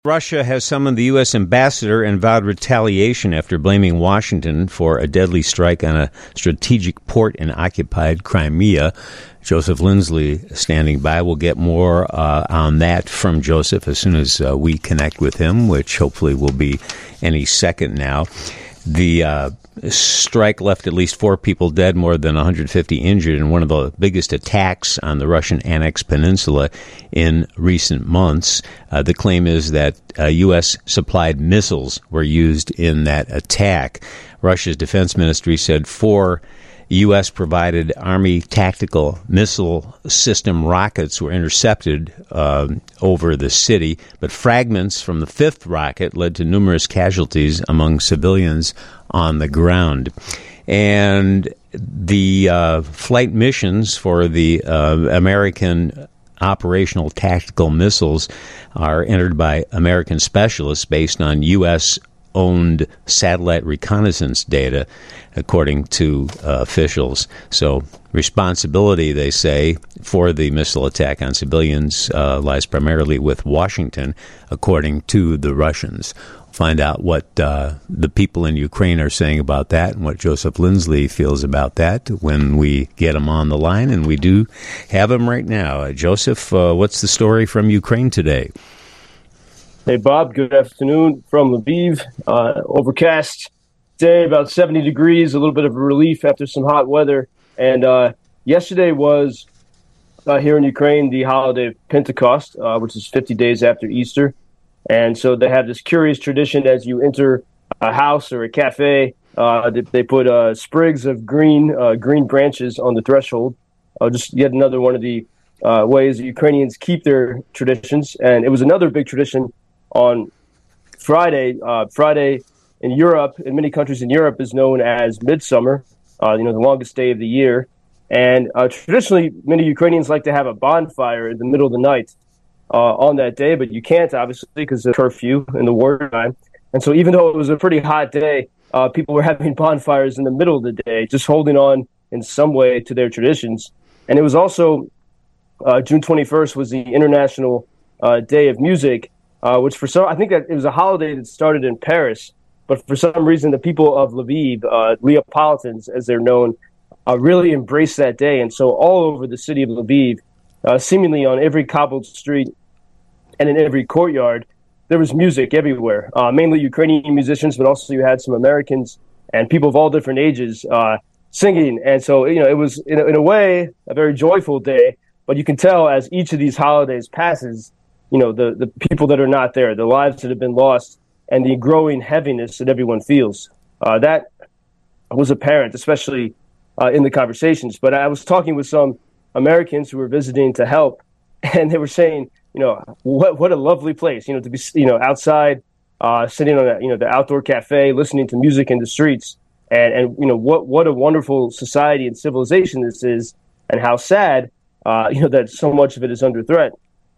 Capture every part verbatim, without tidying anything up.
Russia has summoned the U S ambassador and vowed retaliation after blaming Washington for a deadly strike on a strategic port in occupied Crimea. Joseph Lindsley standing by. We'll get more uh, on that from Joseph as soon as uh, we connect with him, which hopefully will be any second now. The uh, strike left at least four people dead, more than one hundred fifty injured, in one of the biggest attacks on the Russian annexed peninsula in recent months. Uh, the claim is that uh, U S supplied missiles were used in that attack. Russia's defense ministry said four U S provided Army tactical missile system rockets were intercepted uh, over the city, but fragments from the fifth rocket led to numerous casualties among civilians on the ground. And the uh, flight missions for the uh, American operational tactical missiles are entered by American specialists based on U S owned satellite reconnaissance data, according to uh, officials. So responsibility, they say, for the missile attack on civilians uh, lies primarily with Washington, according to the Russians. Find out what uh, the people in Ukraine are saying about that and what Joseph Lindsley feels about that when we get him on the line, and we do have him right now. Uh, Joseph, uh, what's the story from Ukraine today? Hey, Bob. Good afternoon from Lviv. Uh, overcast day, about seventy degrees, a little bit of a relief after some hot weather. And uh, yesterday was, uh, here in Ukraine, the holiday of Pentecost, uh, which is fifty days after Easter. And so they have this curious tradition as you enter a house or a cafe, uh, they, they put uh, sprigs of green uh, green branches on the threshold. Uh, just yet another one of the uh, ways the Ukrainians keep their traditions. And it was another big tradition on Friday. Uh, Friday in Europe, in many countries in Europe, is known as Midsummer, uh, you know, the longest day of the year. And uh, traditionally, many Ukrainians like to have a bonfire in the middle of the night uh, on that day, but you can't, obviously, because of curfew in the wartime. And so even though it was a pretty hot day, uh, people were having bonfires in the middle of the day, just holding on in some way to their traditions. And it was also uh, June twenty-first was the International uh, Day of Music, Uh, which for some, I think that it was a holiday that started in Paris, but for some reason, the people of Lviv, uh, Neapolitans, as they're known, uh, really embraced that day. And so all over the city of Lviv, uh, seemingly on every cobbled street and in every courtyard, there was music everywhere, uh, mainly Ukrainian musicians, but also you had some Americans and people of all different ages uh, singing. And so, you know, it was, in a, in a way, a very joyful day, but you can tell as each of these holidays passes, you know, the, the people that are not there, the lives that have been lost, and the growing heaviness that everyone feels. Uh, that was apparent, especially uh, in the conversations. But I was talking with some Americans who were visiting to help, and they were saying, you know, what what a lovely place, you know, to be, you know, outside, uh, sitting on that, you know, the outdoor cafe, listening to music in the streets, and, and you know, what what a wonderful society and civilization this is, and how sad, uh, you know, that so much of it is under threat.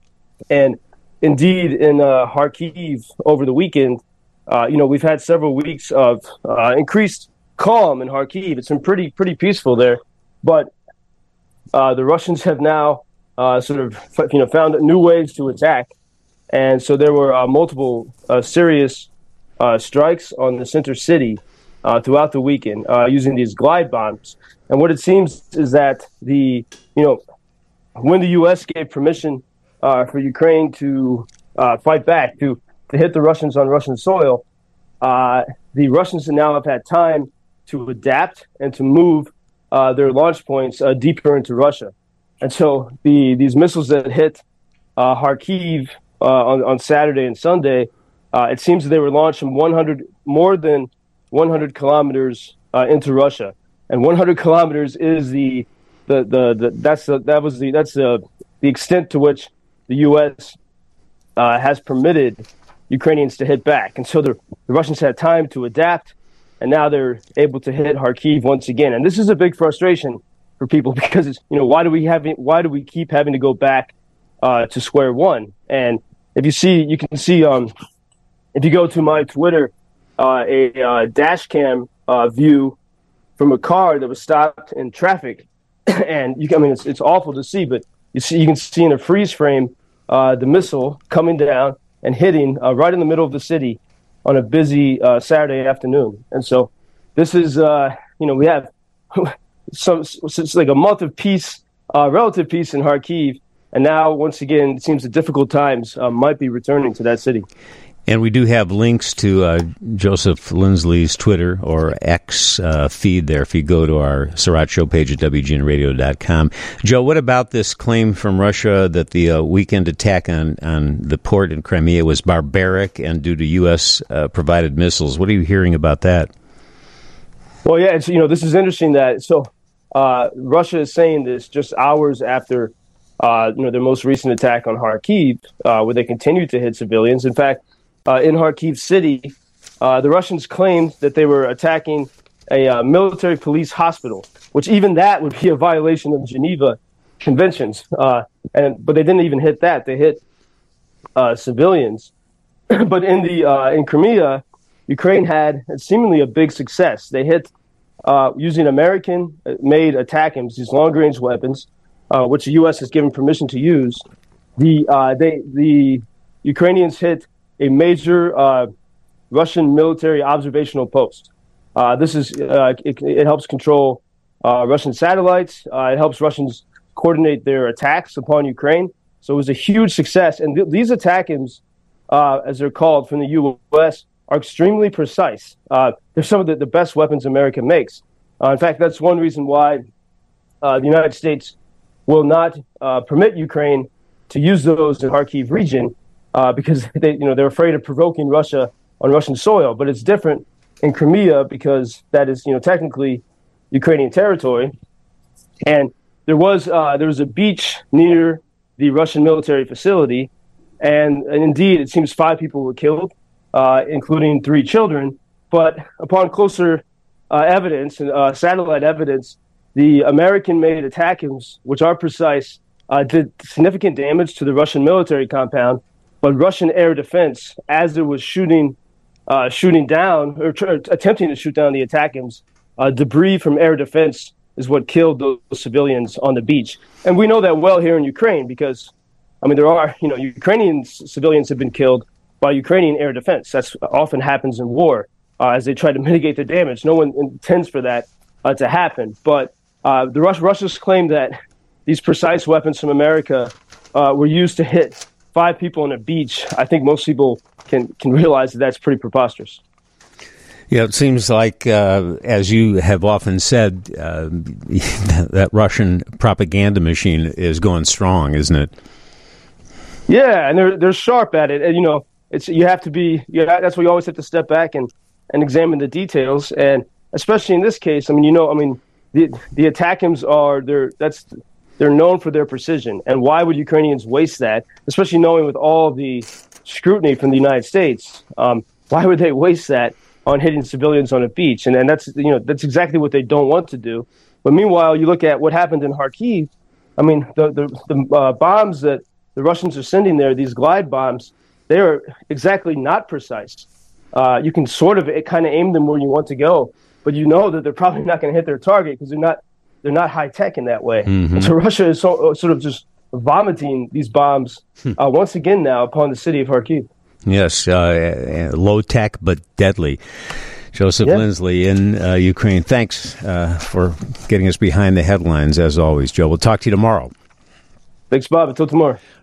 And indeed, in uh, Kharkiv over the weekend, uh, you know, we've had several weeks of uh, increased calm in Kharkiv. It's been pretty, pretty peaceful there. But uh, the Russians have now uh, sort of, you know, found new ways to attack. And so there were uh, multiple uh, serious uh, strikes on the center city uh, throughout the weekend uh, using these glide bombs. And what it seems is that the, you know, when the U S gave permission Uh, for Ukraine to uh, fight back, to, to hit the Russians on Russian soil, uh, the Russians now have had time to adapt and to move uh, their launch points uh, deeper into Russia. And so the these missiles that hit uh, Kharkiv uh, on, on Saturday and Sunday, uh, it seems that they were launched from one hundred, more than one hundred kilometers uh, into Russia. And one hundred kilometers is the, the, the, the that's the, that was the, that's the, the extent to which the U S uh, has permitted Ukrainians to hit back. And so the, the Russians had time to adapt, and now they're able to hit Kharkiv once again. And this is a big frustration for people because, it's, you know, why do we have why do we keep having to go back uh, to square one? And if you see, you can see, um, if you go to my Twitter, uh, a uh, dash cam uh, view from a car that was stopped in traffic. And you, I mean, it's, it's awful to see, but You see, you can see in a freeze frame uh, the missile coming down and hitting uh, right in the middle of the city on a busy uh, Saturday afternoon. And so this is, uh, you know, we have some, it's like a month of peace, uh, relative peace in Kharkiv. And now, once again, it seems the difficult times uh, might be returning to that city. And we do have links to uh, Joseph Lindsley's Twitter or X uh, feed there if you go to our Sarat Show page at W G N radio dot com. Joe, what about this claim from Russia that the uh, weekend attack on, on the port in Crimea was barbaric and due to U S uh, provided missiles? What are you hearing about that? Well, yeah, it's, you know, this is interesting that so uh, Russia is saying this just hours after uh, you know, their most recent attack on Kharkiv, uh, where they continued to hit civilians. In fact, Uh, in Kharkiv city, uh, the Russians claimed that they were attacking a uh, military police hospital, which even that would be a violation of Geneva Conventions. Uh, and but they didn't even hit that; they hit uh, civilians. But in the uh, in Crimea, Ukraine had seemingly a big success. They hit uh, using American-made ATACMS, these long-range weapons, uh, which the U S has given permission to use. The uh, they the Ukrainians hit a major uh, Russian military observational post. Uh, this is uh, it, it helps control uh, Russian satellites. Uh, it helps Russians coordinate their attacks upon Ukraine. So it was a huge success. And th- these ATACMS, uh, as they're called from the U S, are extremely precise. Uh, they're some of the, the best weapons America makes. Uh, in fact, that's one reason why uh, the United States will not uh, permit Ukraine to use those in Kharkiv region. Uh, because they, you know, they're afraid of provoking Russia on Russian soil, but it's different in Crimea because that is, you know, technically Ukrainian territory. And there was uh, there was a beach near the Russian military facility, and, and indeed, it seems five people were killed, uh, including three children. But upon closer uh, evidence and uh, satellite evidence, the American-made ATACMS, which are precise, uh, did significant damage to the Russian military compound. But Russian air defense, as it was shooting, uh, shooting down or tr- attempting to shoot down the ATACMS, uh, debris from air defense is what killed those civilians on the beach. And we know that well here in Ukraine because, I mean, there are, you know, Ukrainian c- civilians have been killed by Ukrainian air defense. That's often happens in war uh, as they try to mitigate the damage. No one intends for that uh, to happen. But uh, the Rus- Russians claim that these precise weapons from America uh, were used to hit five people on a beach. I think most people can, can realize that that's pretty preposterous. Yeah, it seems like, uh, as you have often said, uh, that Russian propaganda machine is going strong, isn't it? Yeah, and they're they're sharp at it. And, you know, it's you have to be. You know, that's why you always have to step back and, and examine the details. And especially in this case, I mean, you know, I mean, the the ATACMS are they're that's. They're known for their precision. And why would Ukrainians waste that, especially knowing with all the scrutiny from the United States? Um, why would they waste that on hitting civilians on a beach? And, and that's, you know, that's exactly what they don't want to do. But meanwhile, you look at what happened in Kharkiv. I mean, the, the, the uh, bombs that the Russians are sending there, these glide bombs, they are exactly not precise. Uh, you can sort of kind of aim them where you want to go, but you know that they're probably not going to hit their target because they're not They're not high tech in that way. Mm-hmm. So Russia is so, sort of just vomiting these bombs uh, once again now upon the city of Kharkiv. Yes, uh, low tech but deadly. Joseph yeah. Lindsley in uh, Ukraine. Thanks uh, for getting us behind the headlines as always, Joe. We'll talk to you tomorrow. Thanks, Bob. Until tomorrow.